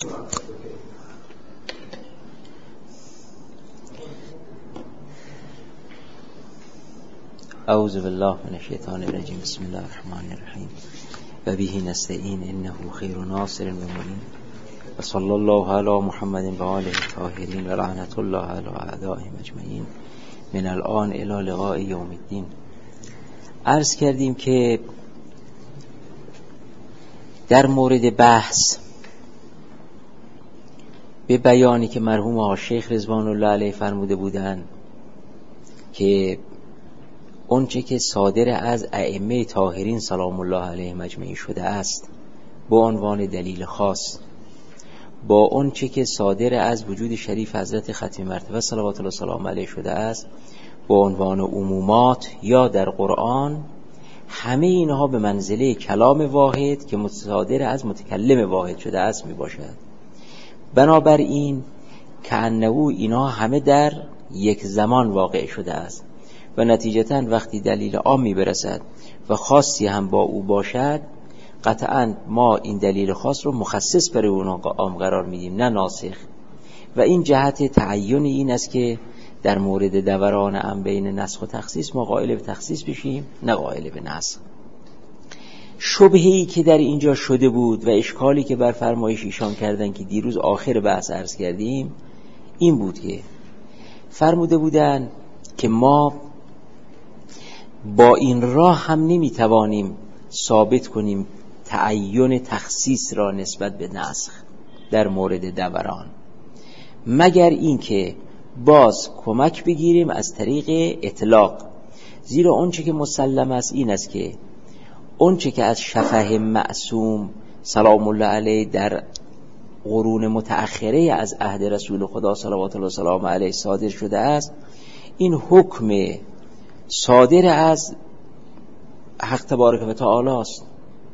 اعوذ بالله من الشیطان الرجیم. بسم الله الرحمن الرحیم و به نستعین انه خیر ناصر و معین و صلی الله علی محمد و آله الطاهرین و لعنت الله علی اعدائهم اجمعین من الان الی لقاء یوم الدین. عرض کردیم که در مورد بحث به بیانی که مرحوم آقا شیخ رضوان الله علیه فرموده بودند که اونچه که صادر از ائمه طاهرین سلام الله علیهم اجمعین شده است با عنوان دلیل خاص، با اونچه که صادر از وجود شریف حضرت ختم مرتبه صلوات الله سلام علیه شده است با عنوان عمومات یا در قرآن، همه اینها به منزله کلام واحد که صادر از متکلم واحد شده است می باشد. بنابراین کأنه اینها همه در یک زمان واقع شده است و نتیجتاً وقتی دلیل عامی برسد و خاصی هم با او باشد، قطعاً ما این دلیل خاص رو مخصص برای اون عام قرار میدیم، نه ناسخ. و این جهت تعین این است که در مورد دوران ام بین نسخ و تخصیص ما قائل به تخصیص بشیم، نه قائل به نسخ. شبهه‌ای که در اینجا شده بود و اشکالی که بر فرمایش ایشان کردن که دیروز آخر بحث عرض کردیم این بود که فرموده بودن که ما با این راه هم نمیتوانیم ثابت کنیم تعین تخصیص را نسبت به نسخ در مورد دوران، مگر اینکه باز کمک بگیریم از طریق اطلاق. زیرا اونچه که مسلم است این است که اونچه که از شفه معصوم سلام الله علیه در قرون متأخره از عهد رسول خدا صلوات الله سلام علیه صادر شده است، این حکم صادر از حق تبارک و تعالی است.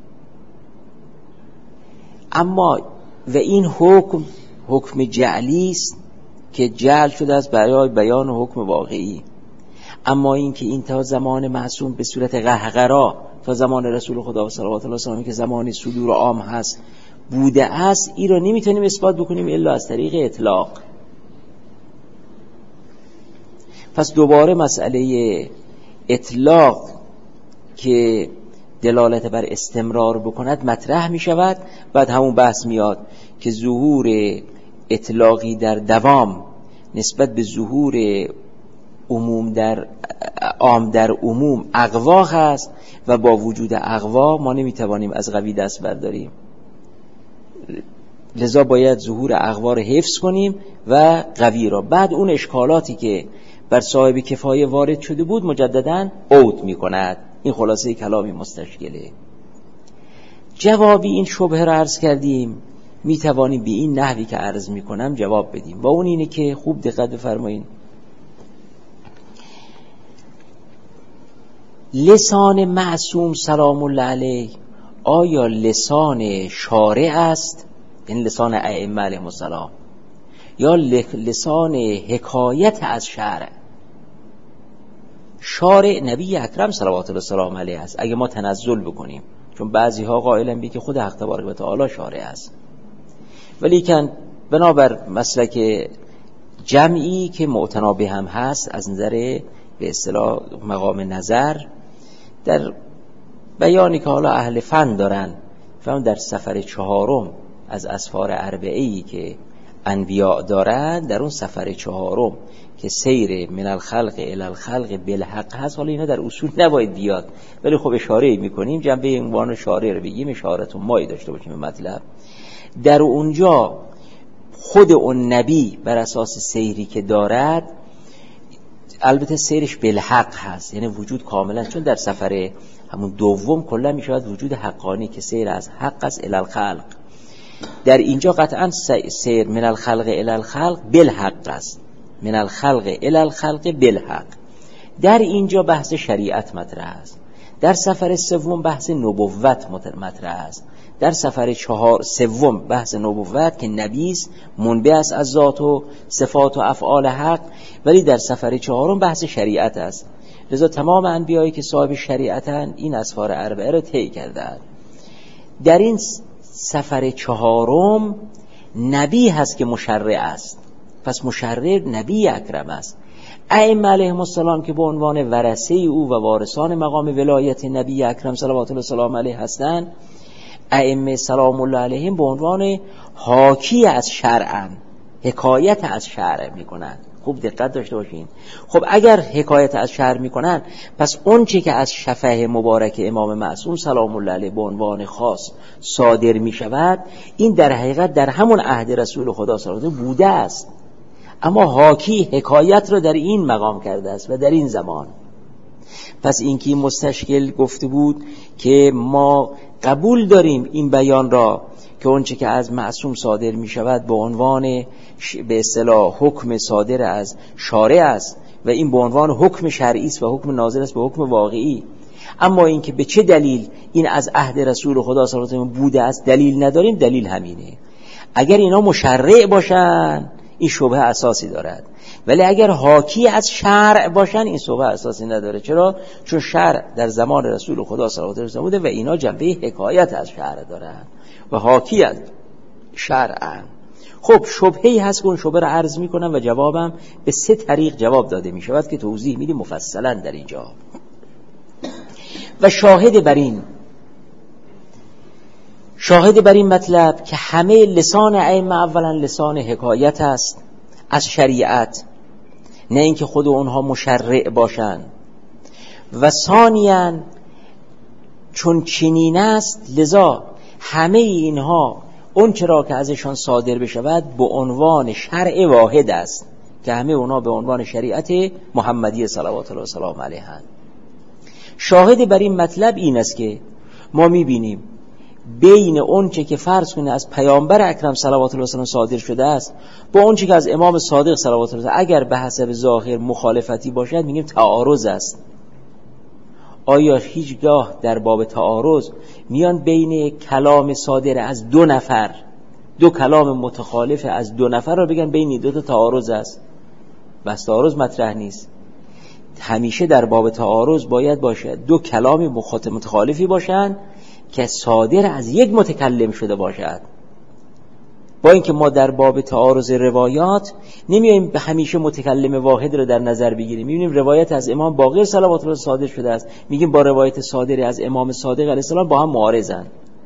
اما و این حکم جعلی است که جعل شده از برای بیان حکم واقعی. اما این که این تا زمان معصوم به صورت قهقرا تا زمان رسول خدا صلوات الله سلام که زمان صدور عام هست بوده است، این را نمیتونیم اثبات بکنیم الا از طریق اطلاق. پس دوباره مسئله اطلاق که دلالت بر استمرار بکند مطرح می شود. بعد همون بحث میاد که ظهور اطلاقی در دوام نسبت به ظهور عموم در عام در عموم اقوا هست و با وجود اقوا ما نمیتوانیم از قوی دست برداریم، لذا باید ظهور اقوا رو حفظ کنیم و قوی را. بعد اون اشکالاتی که بر صاحب کفایه وارد شده بود مجدداً عود می کند. این خلاصه کلامی مستشکله. جوابی این شبهه را عرض کردیم، می توانیم به این نحوی که عرض می کنم جواب بدیم و اون اینه که خوب دقت بفرمایید. لسان معصوم سلام الله علیه آیا لسان شارع است، این لسان ائمه علیهم السلام، یا لسان حکایت از شرع؟ شارع نبی اکرم صلوات الله سلام علیه است اگه ما تنزل بکنیم، چون بعضی ها قائلن به که خود حق تبارک و تعالی شارع است. ولیکن بنابر مسلک جمعی که معتنا به هم هست از نظر به اصطلاح مقام نظر، در بیانی که حالا اهل فن دارن فهم در سفر 4 از اسفار اربعه‌ای که انبیاء دارن، در اون سفر 4 که سیر من الخلق الی الخلق بالحق هست، حالا اینا در اصول نباید بیاد ولی خب اشاره میکنیم، جنبه عنوان اشاره رو بگیم، اشارتون مایی داشته باشیم به مطلب. در اونجا خود اون نبی بر اساس سیری که دارد، البته سیرش بالحق هست، یعنی وجود کاملا، چون در سفر همون دوم کلا میشود وجود حقانی که سیر از حق است الی الخلق. در اینجا قطعا سیر من الخلق الی الخلق بالحق است، من الخلق الی الخلق بالحق. در اینجا بحث شریعت مطرح است. در سفر 3 بحث نبوت مطرح است. در سفر 3 بحث نبوت که نبی است، منبع است از ذات و صفات و افعال حق، ولی در سفر 4 بحث شریعت است. لذا تمام انبیایی که صاحب شریعتن این اسفار اربعه را طی کردند. در این سفر 4 نبی هست که مشرع است، پس مشرع نبی اکرم است. ائمه علیهم السلام که به عنوان ورثه او و وارثان مقام ولایت نبی اکرم صلوات الله سلام علیه هستند، ائمه سلام الله علیهم به عنوان حاکی از شرعن، حکایت از شرع میکنن. خوب دقت داشته باشین. خب اگر حکایت از شرع میکنن، پس اون چی که از شفه مبارک امام معصوم سلام الله علیه به عنوان خاص صادر میشود، این در حقیقت در همون عهد رسول خدا صلی الله علیه و بوده است، اما حاکی حکایت را در این مقام کرده است و در این زمان. پس این که مستشکل گفته بود که ما قبول داریم این بیان را که اون چه که از معصوم صادر می شود به عنوان به اصطلاح حکم صادر از شارع است و این به عنوان حکم شرعی است و حکم ناظر است به حکم واقعی. اما این که به چه دلیل این از عهد رسول خدا صلی الله علیه و بوده است دلیل نداریم. دلیل همینه، اگر اینا مشرع باشن این شبهه اساسی دارد، ولی اگر حاکی از شرع باشن این شبهه اساسی نداره. چرا؟ چون شرع در زمان رسول خدا صلی الله علیه و آله بوده و اینا جنبه حکایت از شرع دارن و حاکی از شرعن. خب شبهه‌ای هست که اون شبهه را عرض میکنم و جوابم به 3 طریق جواب داده میشود که توضیح میدیم مفصلا در اینجا. و شاهد بر این مطلب که همه لسان ائمه اولا لسان حکایت است از شریعت، نه اینکه خود اونها مشرع باشند، و ثانیاً چون چنین است لذا همه اینها اون چرا که ازشان صادر بشود به عنوان شرع واحد است که همه اونها به عنوان شریعت محمدی صلوات الله و سلام علیه. شاهد بر این مطلب این است که ما میبینیم بین اون چه که فرض کنه از پیامبر اکرم صلوات الله و سلام صادر شده است با اون چه که از امام صادق صلوات الله اگر به حسب ظاهر مخالفتی باشد میگیم تعارض است. آیا هیچگاه در باب تعارض میان بین کلام صادر از 2 نفر 2 کلام متخالف از 2 نفر را بگن بین 2 تا تعارض است؟ بس تعارض مطرح نیست. همیشه در باب تعارض باید باشد 2 کلام متخالفی باشند که صادر از یک متکلم شده باشد. با اینکه ما در باب تعارض روایات نمیایم به همیشه متکلم واحد رو در نظر بگیریم. میبینیم روایت از امام باقر صلوات الله صادر شده است، میگیم با روایت صادر از امام صادق علیه السلام با هم معارضن.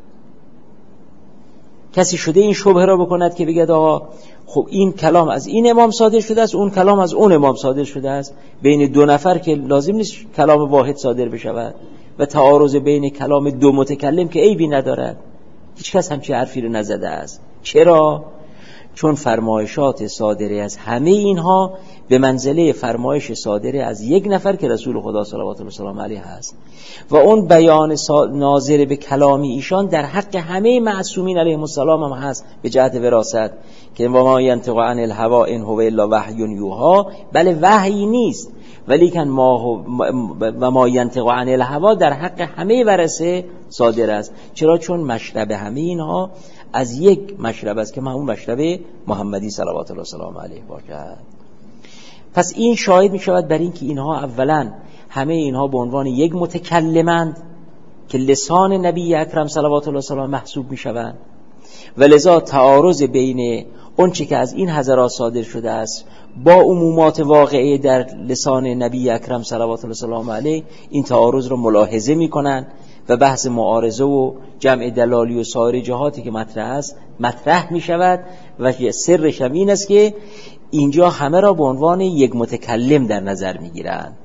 کسی شده این شبهه را بکند که بگید آقا خب این کلام از این امام صادر شده است، اون کلام از اون امام صادر شده است، بین 2 نفر که لازم نیست کلام واحد صادر بشود و تعارض بین کلام 2 متکلم که عیبی ندارد. هیچ کس همچین حرفی رو نزده است. چرا؟ چون فرمایشات صادره از همه اینها به منزله فرمایش صادره از 1 نفر که رسول خدا صلوات الله و سلام علیه هست و اون بیان ناظر به کلامی ایشان در حق همه معصومین علیهم السلام هم هست به جهت وراثت که و ما ینطق عن الهوی ان هو الا وحی یوحی. بله وحی نیست، ولی کن ما ینطق عن الهوی در حق همه ورثه صادر است. چرا؟ چون مشرب همه اینها از 1 مشرب است که اون مشرب محمدی صلوات الله و سلام علیه باشد. پس این شاهد می شود بر این که اینها اولا همه اینها به عنوان 1 متکلمند که لسان نبی اکرم صلوات الله و سلام محسوب می شوند و لذا تعارض بین اون چی که از این حضرات صادر شده است با عمومات واقعه در لسان نبی اکرم صلوات الله و سلام علیه این تعارض رو ملاحظه می کنند و بحث معارضه و جمع دلالی و سایر جهاتی که مطرح است مطرح می شود و سرش هم این است که اینجا همه را به عنوان 1 متکلم در نظر می گیرند.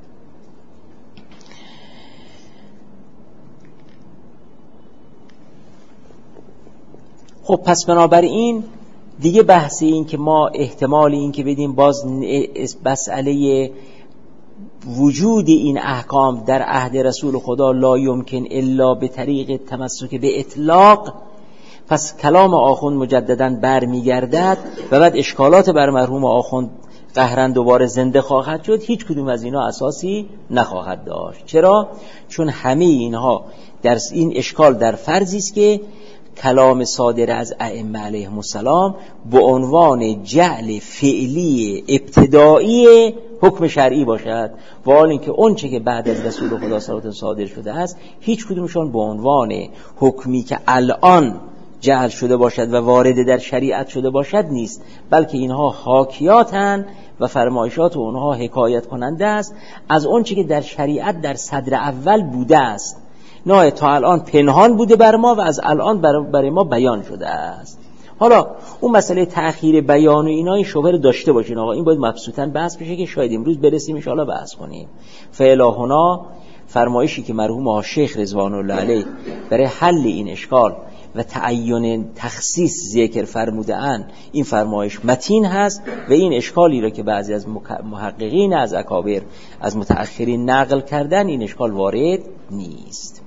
خب پس بنابراین دیگه بحث این که ما احتمال این که بدیم باز مسئله وجود این احکام در عهد رسول خدا لا یمکن الا به طریق تمسک به اطلاق، پس کلام آخوند مجدداً برمیگردد و بعد اشکالات بر مرحوم آخوند قهرن دوباره زنده خواهد شد. هیچ کدوم از اینا اساسی نخواهد داشت. چرا؟ چون همه اینها در این اشکال در فرضی است که کلام صادر از ائمه علیهم السلام به عنوان جعل فعلی ابتدایی حکم شرعی باشد و حال اینکه اون چه که بعد از رسول خدا صلی الله علیه و صادر شده است هیچ کدومشون به عنوان حکمی که الان جعل شده باشد و وارد در شریعت شده باشد نیست، بلکه اینها حاکیاتن و فرمایشات اونها حکایت کننده است از اون چی که در شریعت در صدر اول بوده است، نه تا الان پنهان بوده بر ما و از الان برای ما بیان شده است. حالا اون مسئله تأخیر بیان و اینا این شبهه رو داشته باشین آقا، این باید مبسوطاً بحث بشه که شاید امروز برسیم ان شاءالله بحث کنیم. فالهنا فرمایشی که مرحوم شیخ رضوان الله علیه برای حل این اشکال و تعین تخصیص ذکر فرموده‌اند، این فرمایش متین هست و این اشکالی را که بعضی از محققین از اکابر از متأخرین نقل کردن این اشکال وارد نیست.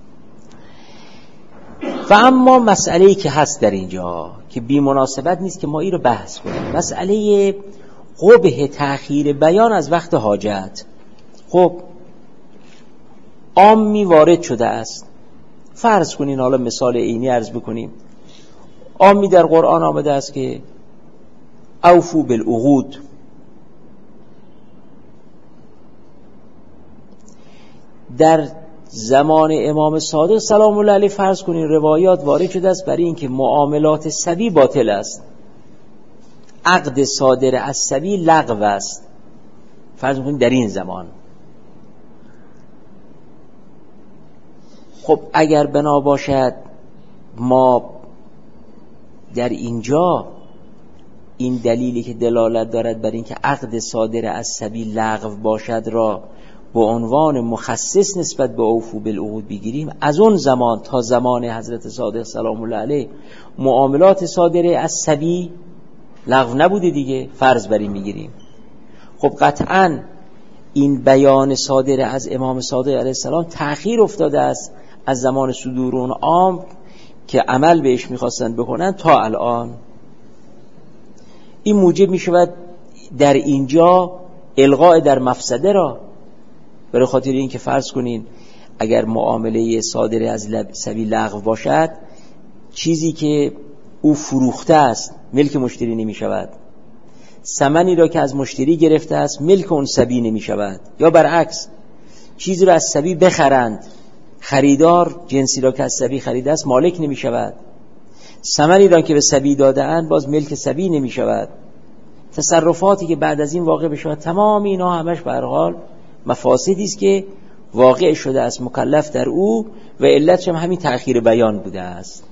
و اما مسئله‌ای که هست در اینجا که بی مناسبت نیست که ما این رو بحث کنیم، مسئله قبح تأخیر بیان از وقت حاجت. خب عامی وارد شده است، فرض کنین حالا مثال عینی عرض بکنیم، عامی در قرآن آمده است که اوفو بالعقود، در زمان امام صادق سلام الله علیه فرض کنین روایات وارد شده است برای اینکه معاملات سبی باطل است، عقد صادر از سبی لغو است، فرض کنین در این زمان. خب اگر بنا باشد ما در اینجا این دلیلی که دلالت دارد بر اینکه عقد صادر از سبی لغو باشد را به عنوان مخصص نسبت به اوفو بالعقود بگیریم، از اون زمان تا زمان حضرت صادق سلام الله علیه معاملات صادره از سبی لغو نبوده دیگه، فرض بر این میگیریم. خب قطعاً این بیان صادره از امام صادق علیه السلام تأخیر افتاده است از زمان صدور اون عام که عمل بهش میخواستن بکنن تا الان. این موجب میشود در اینجا الغاء در مفسده را، برای خاطر این که فرض کنین اگر معامله صادره از سبیل لغو باشد، چیزی که او فروخته است ملک مشتری نمی شود، ثمنی را که از مشتری گرفته است ملک اون سبی نمی شود، یا برعکس چیزی را از سبی بخرند، خریدار جنسی را که از سبی خریده است مالک نمی شود، ثمنی را که به سبی داده اند باز ملک سبی نمی شود. تصرفاتی که بعد از این واقع بشود، تمام اینا همش به هر حال مفاسدی است که واقع شده است مکلف در او و علتش هم همین تأخیر بیان بوده است.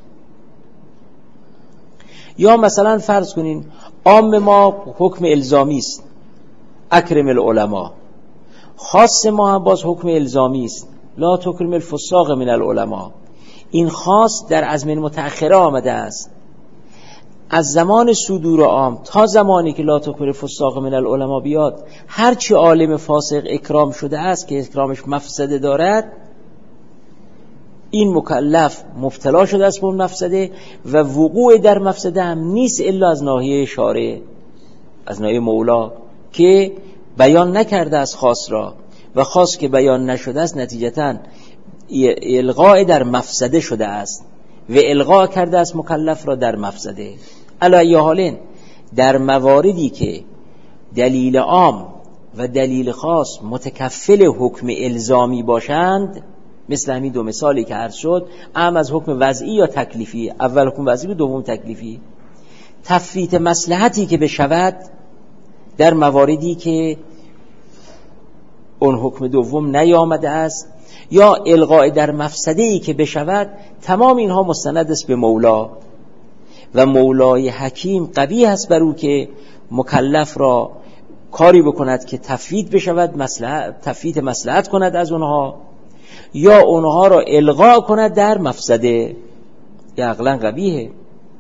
یا مثلا فرض کنین عام ما حکم الزامی است، اکرم العلماء، خاص ما هم باز حکم الزامی است، لا تکرم الفساق من العلماء. این خاص در ازمنه متأخره آمده است، از زمان صدور عام تا زمانی که لا تکرم الفساق من العلماء بیاد، هرچی عالم فاسق اکرام شده است که اکرامش مفسده دارد، این مکلف مبتلا شده است به اون مفسده و وقوع در مفسده هم نیست الا از ناحیه شارع، از ناحیه مولا که بیان نکرده است خاص را، و خاص که بیان نشده است نتیجتاً الغاء در مفسده شده است و الغاء کرده است مکلف را در مفسده. علی حالین در مواردی که دلیل عام و دلیل خاص متکفل حکم الزامی باشند، مثل همین دو مثالی که عرض شد، اهم از حکم وضعی یا تکلیفی، اول حکم وضعی و دوم تکلیفی، تفویت مصلحتی که بشود در مواردی که اون حکم دوم نیامده است، یا الغاء در مفسده‌ای که بشود، تمام اینها مستند است به مولا و مولای حکیم قوی است بر او که مکلف را کاری بکند که تفویت بشود، تفویت مصلحت کند از اونها، یا اونها را الغاء کند در مفسده. عقلا قویه.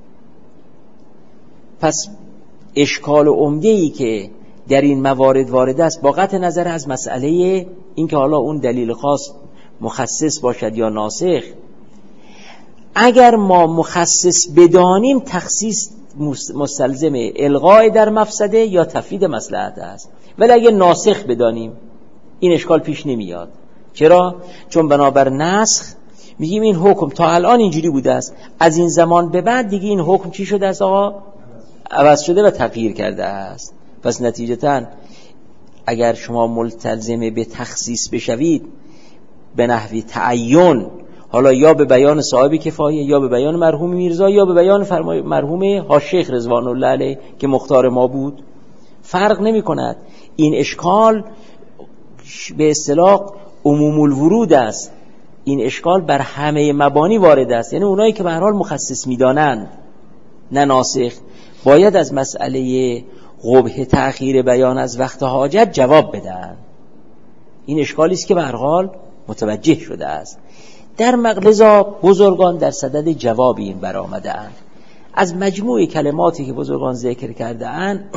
پس اشکال عمده‌ای که در این موارد وارد است با قطع نظر از مسئله این که حالا اون دلیل خاص مخصص باشد یا ناسخ، اگر ما مخصص بدانیم تخصیص مستلزم الغاء در مفسده یا تفویت مصلحت است، ولی اگر ناسخ بدانیم این اشکال پیش نمیاد. چرا؟ چون بنابر نسخ میگیم این حکم تا الان اینجوری بوده است، از این زمان به بعد دیگه این حکم چی شده است آقا؟ عوض شده و تغییر کرده است. پس نتیجتاً اگر شما ملتزم به تخصیص بشوید به نحوی تعین حالا یا به بیان صاحب کفایه، یا به بیان مرحوم میرزا، یا به بیان مرحوم حاج‌شیخ رضوان الله علیه که مختار ما بود، فرق نمی کند. این اشکال به اصطلاح عموم الورود است، این اشکال بر همه مبانی وارد است. یعنی اونایی که به هر حال مخصص میدانند نه ناسخ، باید از مسئله قبح تأخیر بیان از وقت حاجت جواب بدن. این اشکالی است که به هر حال متوجه شده است. در مغلظا بزرگان در صدد جواب این برآمده‌اند. از مجموع کلماتی که بزرگان ذکر کرده‌اند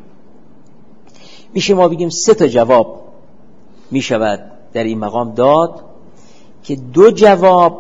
میشه ما بگیم 3 جواب میشود در این مقام داد که 2 جواب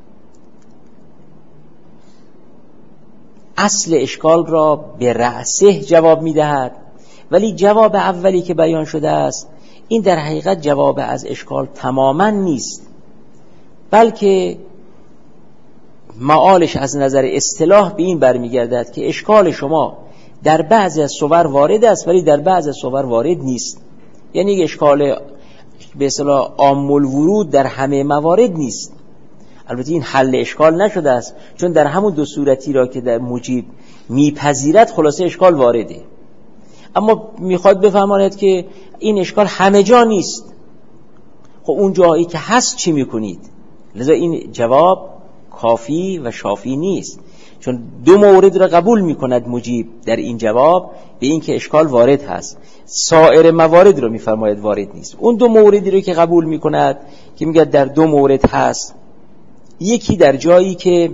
اصل اشکال را به رأسه جواب میدهد، ولی جواب اولی که بیان شده است این در حقیقت جواب از اشکال تماما نیست، بلکه معالش از نظر اصطلاح به این برمیگردد که اشکال شما در بعضی از صور وارد است ولی در بعضی از صور وارد نیست. یعنی اشکال به اصطلاح عام الورود در همه موارد نیست. البته این حل اشکال نشده است، چون در همون 2 صورتی را که در مجیب میپذیرد خلاصه اشکال وارده، اما میخواد بفهماند که این اشکال همه جا نیست. خب اون جایی که هست چی میکنید؟ لذا این جواب کافی و شافی نیست، چون 2 مورد را قبول میکند مجیب در این جواب به این که اشکال وارد هست، سایر موارد رو میفرماید وارد نیست. اون 2 موردی رو که قبول میکند که میگه در 2 مورد هست، یکی در جایی که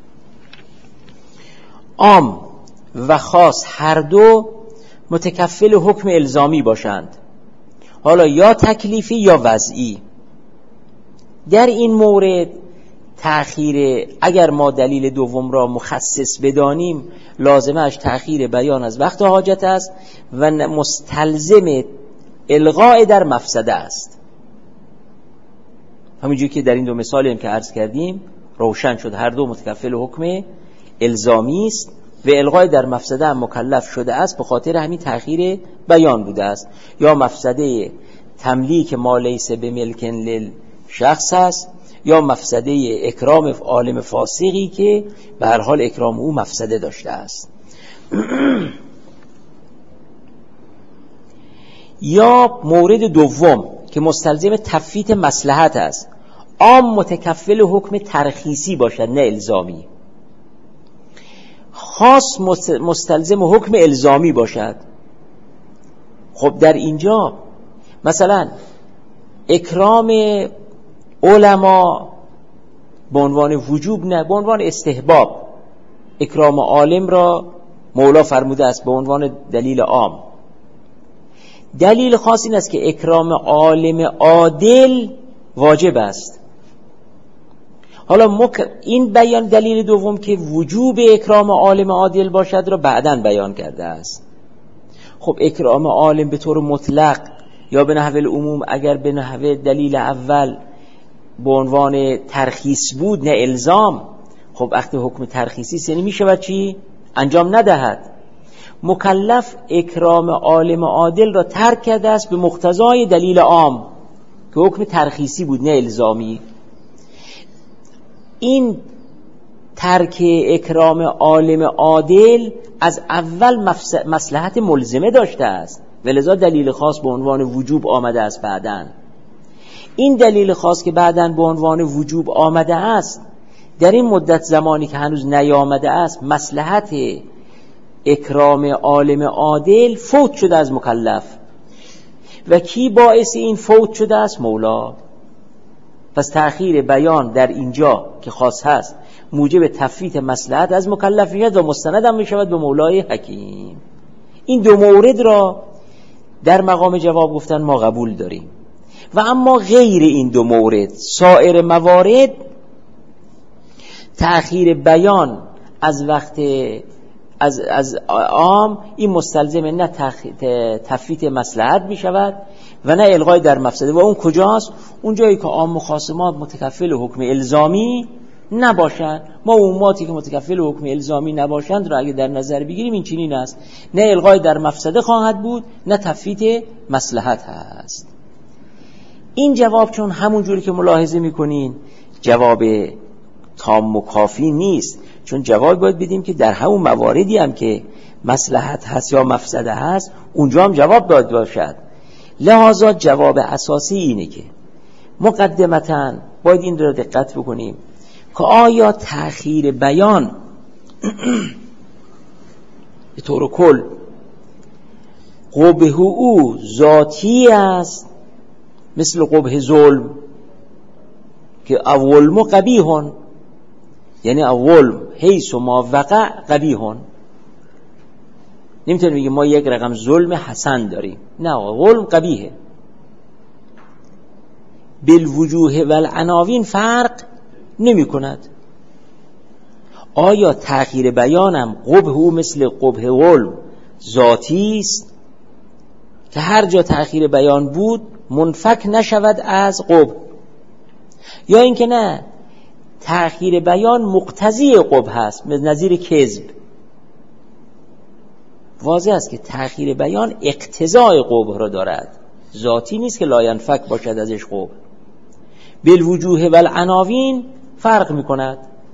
عام و خاص هر دو متکفل حکم الزامی باشند، حالا یا تکلیفی یا وضعی. در این مورد تأخیر، اگر ما دلیل دوم را مخصص بدانیم، لازمش تأخیر بیان از وقت حاجت است و مستلزم الغاء در مفسده است. همونجوری که در این 2 مثالی هم که عرض کردیم روشن شد، هر دو متکفل حکم الزامی است و الغاء در مفسده هم مکلف شده است، به خاطر همین تأخیر بیان بوده است. یا مفسده تملیک ما لیس بملک للشخص است، یا مفسده اکرام عالم فاسقی که به هر حال اکرام او مفسده داشته است. یا مورد دوم که مستلزم تفویت مصلحت است، عام متکفل حکم ترخیصی باشد نه الزامی، خاص مستلزم حکم الزامی باشد. خب در اینجا مثلا اکرام علما به عنوان وجوب نه، به عنوان استحباب اکرام عالم را مولا فرموده است به عنوان دلیل عام. دلیل خاص این است که اکرام عالم عادل واجب است. حالا این بیان دلیل دوم که وجوب اکرام عالم عادل باشد را بعداً بیان کرده است. خب اکرام عالم به طور مطلق یا به نحو العموم، اگر به نحو دلیل اول به عنوان ترخیص بود نه الزام، خب وقتی حکم ترخیصی یعنی میشه چی؟ انجام ندهد. مکلف اکرام عالم عادل را ترک کرده است به مقتضای دلیل عام که حکم ترخیصی بود نه الزامی. این ترک اکرام عالم عادل از اول مصلحت ملزمه داشته است و لذا دلیل خاص به عنوان وجوب آمده است بعداً. این دلیل خاص که بعداً به عنوان وجوب آمده است، در این مدت زمانی که هنوز نیامده است، مصلحت اکرام عالم عادل فوت شده از مکلف. و کی باعث این فوت شده است؟ مولا. پس تأخیر بیان در اینجا که خاص هست موجب تفویت مصلحت از مکلف میشود و مستند هم میشود به مولای حکیم. این 2 مورد را در مقام جواب گفتن ما قبول داریم. و اما غیر این 2 مورد، سایر موارد تأخیر بیان از وقت از عام این مستلزم نه تفویت مصلحت می شود و نه الغای در مفسده. و اون کجاست؟ اون جایی که عام مخاصمات متکفل حکم الزامی نباشند. ما عموماتی که متکفل حکم الزامی نباشند را اگه در نظر بگیریم این چنین است، نه الغای در مفسده خواهد بود نه تفویت مصلحت هست. این جواب چون همون جوری که ملاحظه میکنین جواب تام و کافی نیست، چون جواب باید بدیم که در همون مواردی هم که مصلحت هست یا مفسده هست اونجا هم جواب داد باشد. لذا جواب اساسی اینه که مقدمتاً باید این رو دقت بکنیم که آیا تأخیر بیان به طور کل قبح او ذاتی است مثل قبح ظلم که اولم قبیحون، یعنی اولم حیث ما وقع قبیحون. نمیتونیم بگیم ما یک رقم ظلم حسن داریم، نه، ظلم قبیحه. بالوجوه والعناوین فرق نمی کند. آیا تأخیر بیانم قبح او مثل قبح ظلم ذاتی است که هر جا تأخیر بیان بود منفک نشود از قبح، یا اینکه نه تأخیر بیان مقتضی قبح هست نظیر کذب؟ واضح است که تأخیر بیان اقتضای قبح را دارد، ذاتی نیست که لا ینفک باشد ازش قبح. بالوجوه والعناوین فرق می کند.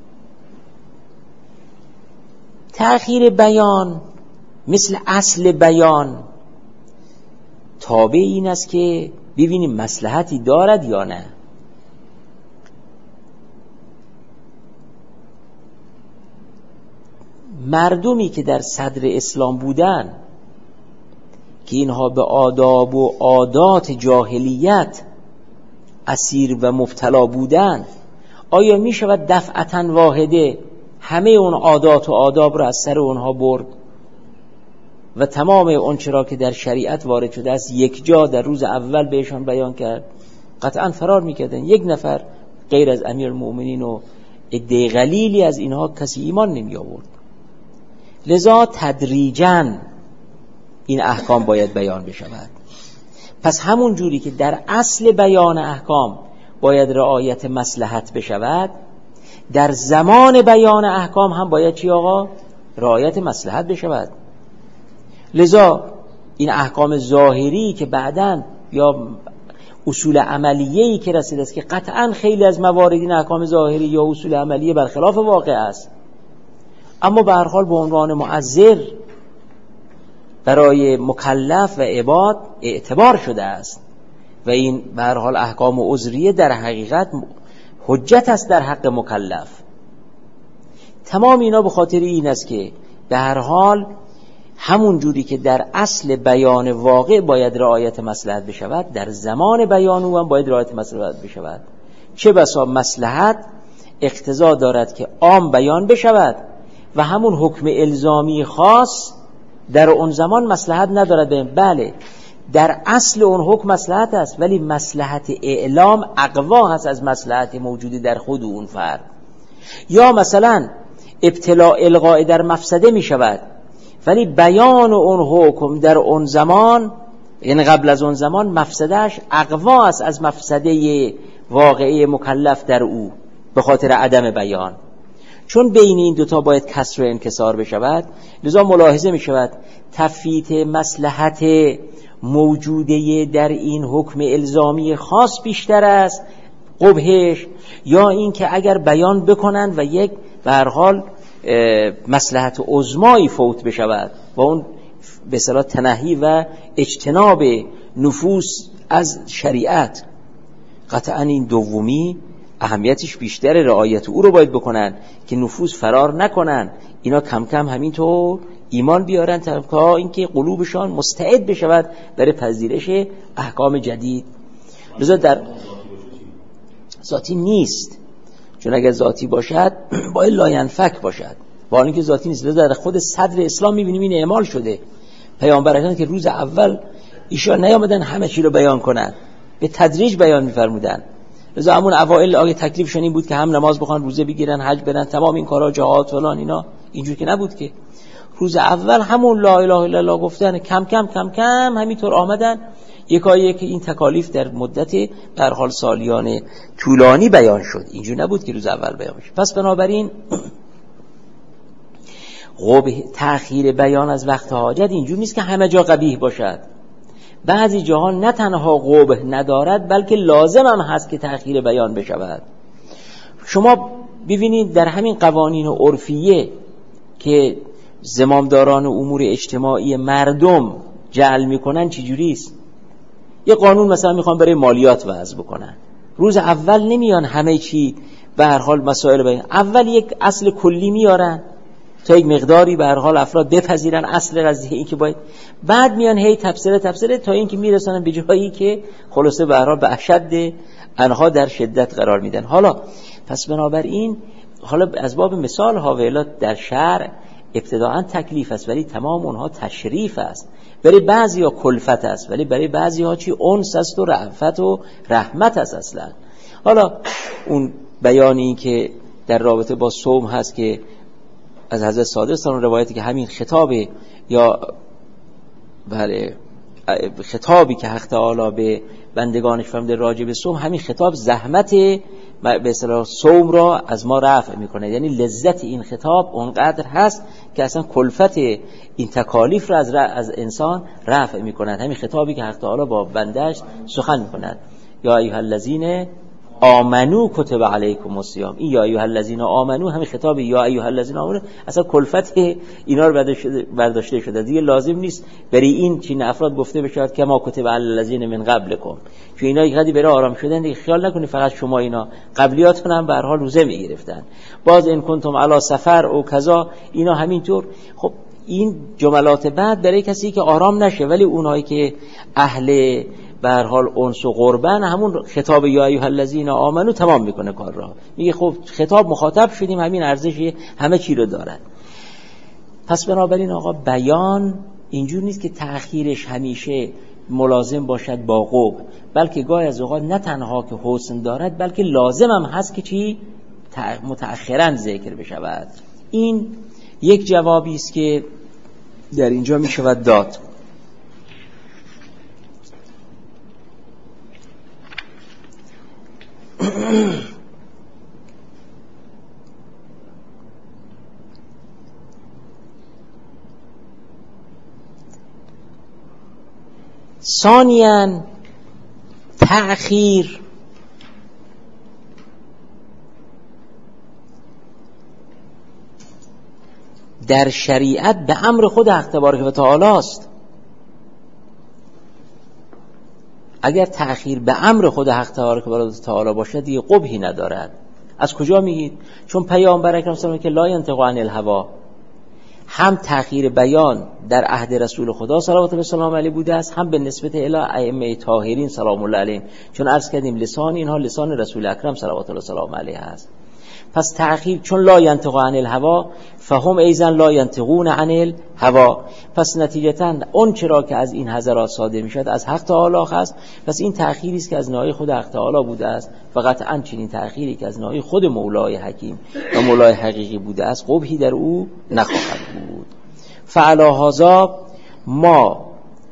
تأخیر بیان مثل اصل بیان تابع این است که ببینیم مصلحتی دارد یا نه. مردمی که در صدر اسلام بودن که اینها به آداب و عادات جاهلیت اسیر و مبتلا بودند، آیا می شود دفعتاً واحده همه اون عادات و آداب را از سر اونها برد و تمام اون چرا که در شریعت وارد شده است یک جا در روز اول بهشان بیان کرد؟ قطعاً فرار میکردن. یک نفر غیر از امیرالمؤمنین و عده قلیلی از اینها کسی ایمان نمی آورد. لذا تدریجاً این احکام باید بیان بشود. پس همون جوری که در اصل بیان احکام باید رعایت مصلحت بشود، در زمان بیان احکام هم باید چی آقا؟ رعایت مصلحت بشود. لذا این احکام ظاهری که بعداً یا اصول عملیه‌ای که رسیده است که قطعاً خیلی از موارد این احکام ظاهری یا اصول عملیه برخلاف واقع است، اما به هر حال به عنوان معذر برای مکلف و عباد اعتبار شده است و این به هر حال احکام عذریه در حقیقت حجت است در حق مکلف. تمام اینا به خاطر این است که به هر حال همون جوری که در اصل بیان واقع باید رعایت مصلحت بشود، در زمان بیان او هم باید رعایت مصلحت بشود. چه بسا مصلحت اقتضا دارد که عام بیان بشود و همون حکم الزامی خاص در اون زمان مصلحت ندارد. بله، در اصل اون حکم مصلحت است، ولی مصلحت اعلام اقوا هست از مصلحت موجودی در خود اون فرد. یا مثلا ابتلا الغاء در مفسده می شود، ولی بیان اون حکم در اون زمان، یعنی قبل از اون زمان، مفسدهش اقوا است از مفسده واقعی مکلف در او به خاطر عدم بیان. چون بین این دوتا باید کسر و انکسار بشود، لذا ملاحظه می شود تفیت مصلحت موجوده در این حکم الزامی خاص بیشتر است قبحش، یا این که اگر بیان بکنند و یک به هر حال مصلحت عظمایی فوت بشود و اون به اصطلاح تنهی و اجتناب نفوس از شریعت، قطعا این دومی اهمیتش بیشتره. رعایت او رو باید بکنن که نفوس فرار نکنن، اینا کم کم همینطور ایمان بیارن تا اینکه قلوبشان مستعد بشود برای پذیرش احکام جدید. لذا در ذاتی نیست، چون اگر ذاتی باشد باید لاینفک باشد، با اینکه ذاتی نیست. لذا در خود صدر اسلام می‌بینیم این اعمال شده. پیامبران که روز اول ایشان نیامدن همه چی رو بیان کنن، به تدریج بیان می‌فرمودن. لذا همون اوائل آیه تکلیفشون این بود که هم نماز بخوان، روزه بگیرن، حج برن، تمام این کارا، جهاد فلان، اینا اینجور که نبود که. روز اول همون لا اله الا الله گفتن، کم کم کم کم همینطور آمدن یکایی که این تکالیف در مدت در حال سالیان طولانی بیان شد. اینجور نبود که روز اول بیان بشه. پس بنابراین تأخیر بیان از وقت حاجت اینجور نیست که همه جا قبیح باشد. بعضی جاها نه تنها قبح ندارد بلکه لازم هم هست که تأخیر بیان بشود. شما ببینید در همین قوانین عرفیه که زمامداران امور اجتماعی مردم جعل میکنن چجوری است؟ یه قانون مثلا میخوان برای مالیات وضع بکنن، روز اول نمیان همه چی به هر حال مسائل بیان، اول یک اصل کلی میارن تا یک مقداری به هر حال افراد بپذیرن اصل قضیه این که باید، بعد میان هی تفسیر تا اینکه میرسونن به جایی که خلاصه به هر حال به اشد انها در شدت قرار میدن. حالا پس بنابراین حالا از باب مثال ها و در شرع ابتداعا تکلیف است ولی تمام اونها تشریف است، برای بعضیا کلفت است ولی برای بعضیا چی انس است و رأفت و رحمت است اصلا. حالا اون بیانی که در رابطه با صوم هست که از حضرت صادق سان روایتی که همین خطاب یا بله خطابی که حق تعالی به بندگانش فرموده راجع به صوم، همین خطاب زحمت به اصطلاح صوم را از ما رفع میکنه، یعنی لذت این خطاب اونقدر هست که اصلا کلفت این تکالیف را از انسان رفع میکند. همین خطابی که حق تعالی با بندهش سخن میکند، یا ایها الذین آمنو کتب علیکم الصیام، این یا ایها الذین آمنو همین خطاب یا ایها الذین آمنو اصلا کلفت اینا رو برداشته شده، دیگه لازم نیست برای این چین افراد گفته بشه که ما کتب علی الذین من قبلکم، چون اینا یک قدری برای آرام شدن دیگه خیال نکنید فقط شما اینا قبلیاتون هم به هر حال روزه میگرفتن، باز این کنتم علی سفر او کذا اینا همینطور. خب این جملات بعد برای کسی که آرام نشه، ولی اونایی که اهل به هر حال انس و قربن همون خطاب یا ایها الذین آمنو تمام میکنه کار را، میگه خب خطاب مخاطب شدیم همین ارزش همه چی رو دارد. پس بنابراین آقا بیان اینجور نیست که تأخیرش همیشه ملازم باشد با قبح، بلکه گاهی از اوقات نه تنها که حسن دارد بلکه لازم هم هست که چی متأخرا ذکر بشود. این یک جوابی است که در اینجا میشود داد. ثانیاً تأخیر در شریعت به امر خود حق تبارک و تعالی است. اگر تأخیر به امر خود حق تبارک و تعالی باشد دیگه قبحی ندارد. از کجا میگید؟ چون پیامبر اکرم صلی الله علیه و آله که لا ینطق عن الهوا، هم تأخیر بیان در عهد رسول خدا صلوات الله وسلام علیه بوده است، هم به نسبت الی ائمه طاهرین سلام الله علیهم، چون عرض کردیم لسان اینها لسان رسول اکرم صلوات الله وسلام علیه است. پس تأخیر چون لا ینطق عن الهوا فهم ایضا لا ینطقون عن الهوا، پس نتیجتاً اون چرا که از این حضرات صادر میشد از حق تعالی است. پس این تأخیری است که از ناحیه خود حق تعالی بوده است و قطعاً چنین تأخیری که از ناحیه خود مولای حکیم و مولای حقیقی بوده است قبحی در او نخواهد بود. فعلی هذا ما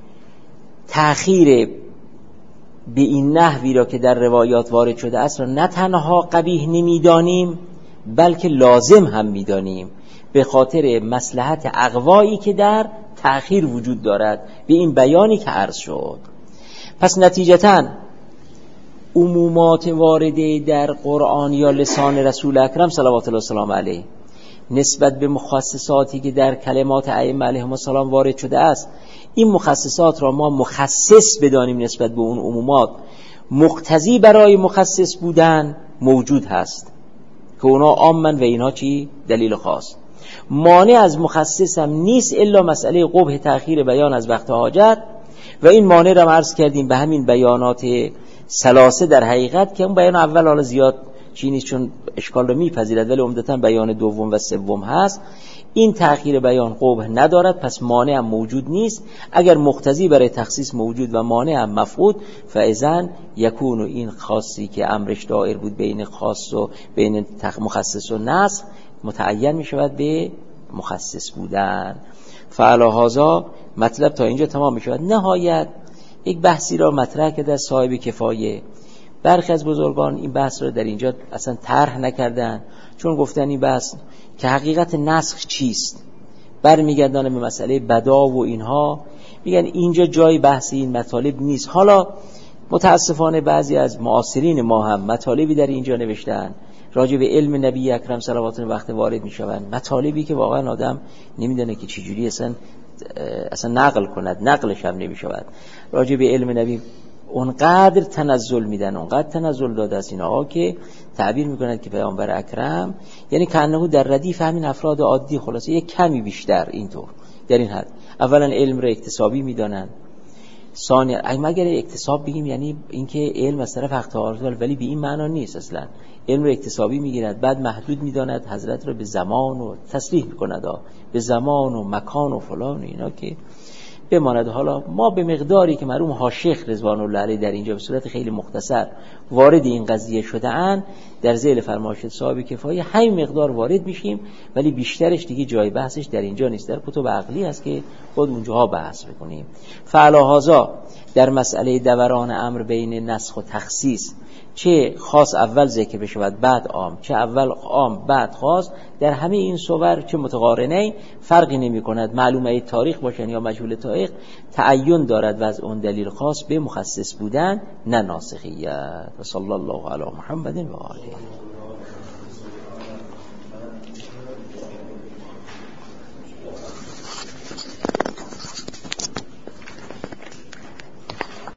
تأخیر به این نحوی را که در روایات وارد شده است را نه تنها قبیح نمیدانیم بلکه لازم هم میدانیم، به خاطر مصلحت اقوایی که در تأخیر وجود دارد به این بیانی که عرض شد. پس نتیجتاً عمومات وارده در قرآن یا لسان رسول اکرم صلوات الله وسلام علیه نسبت به مخصصاتی که در کلمات ائمه علیهم السلام وارد شده است، این مخصصات را ما مخصص بدانیم نسبت به اون عمومات، مقتضی برای مخصص بودن موجود هست که اونا عامن و اینها چی؟ دلیل خاص. مانع از مخصص هم نیست الا مسئله قبح تأخیر بیان از وقت حاجت، و این مانع را عرض کردیم به همین بیانات ثلاثه در حقیقت که اون بیان اول حالا زیاد چی نیست چون اشکال رو میپذیرد، ولی عمدتاً بیان دوم و سوم هست. این تأخیر بیان قبح ندارد، پس مانع هم موجود نیست. اگر مقتضی برای تخصیص موجود و مانع هم مفقود، فاذن یکون این خاصی که امرش دایر بود بین خاص و بین مخصص و نسخ متعین می شود به مخصص بودن. فعلی هذا مطلب تا اینجا تمام می شود. نهایت یک بحثی را مطرح کرده صاحب کفایه. برخی از بزرگان این بحث را در اینجا اصلا طرح نکردن، چون گفتن این بحث که حقیقت نسخ چیست برمیگردن به مسئله بدا و اینها، میگن اینجا جای بحث این مطالب نیست. حالا متاسفانه بعضی از معاصرین ما هم مطالبی در اینجا نوشتن راجع به علم نبی اکرم صلوات الله وقت وارد میشوند، مطالبی که واقعا آدم نمیدونه که چجوری اصلا نقل کند، نقلش هم نمیشود. راجع به علم نبی اونقدر تنزل میدن، اونقدر تنزل داده است اینها که تعبیر میکنند که پیامبر اکرم یعنی کانه در ردیف همین افراد عادی، خلاصه یک کمی بیشتر اینطور در این حد. اولا علم رو اکتسابی میدانند، ثانیا مگر اکتساب بگیم یعنی اینکه علم از طرف حق تعالی، ولی به این معنا نیست. اصلا علم رو اکتسابی میگیرد، بعد محدود میداند، حضرت رو به زمان و تصریح میکند، به زمان و مکان و فلان و اینا که بماند. حالا ما به مقداری که مرحوم حاشیخ رضوان الله علیه در اینجا به صورت خیلی مختصر وارد این قضیه شده اند، در ذیل فرمایش صاحب کفایه همین مقدار وارد میشیم، ولی بیشترش دیگه جای بحثش در اینجا نیست، در کتب عقلی است که خود اونجاها بحث بکنیم. فعلاهازا در مسئله دوران امر بین نسخ و تخصیص، چه خاص اول ذکر بشود بعد عام، چه اول عام بعد خاص، در همه این صور چه متقارنه فرقی نمی کند، معلومه تاریخ باشن یا مجهول تاریخ، تعین دارد و از اون دلیل خاص به مخصص بودن نه ناسخیت. و صلی الله علی محمد و آله.